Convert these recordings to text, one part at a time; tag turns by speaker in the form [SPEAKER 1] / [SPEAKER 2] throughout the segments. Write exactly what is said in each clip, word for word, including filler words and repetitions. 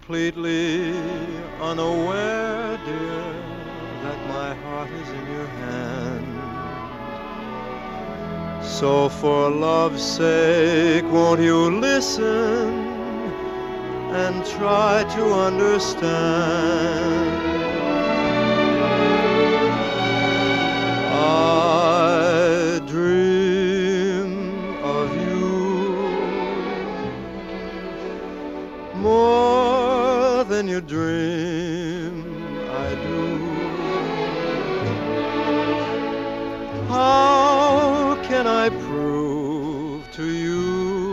[SPEAKER 1] completely unaware, dear, that my heart is in your hand. So for love's sake, won't you listen and try to understand? I dream of you more than you dream I do. How can I prove to you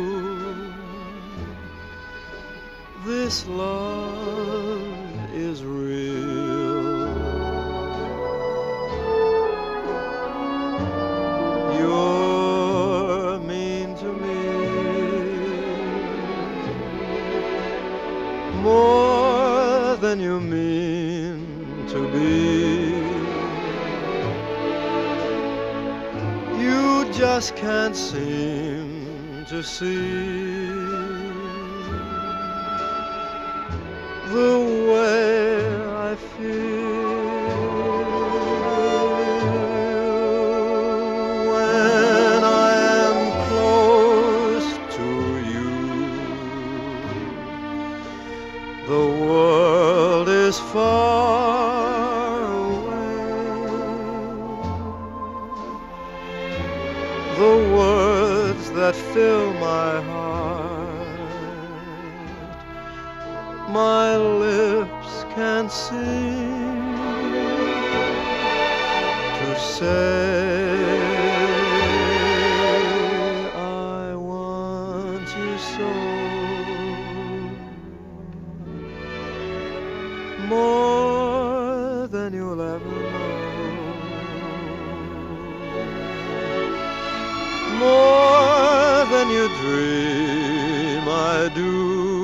[SPEAKER 1] this love is real? You're mean to me more than you mean to be. You just can't seem to see the way I feel when I am close to you. The world is far away. The words that fill my heart, my lips can't seem to say. I want you so, more than you'll ever know, more than you dream I do.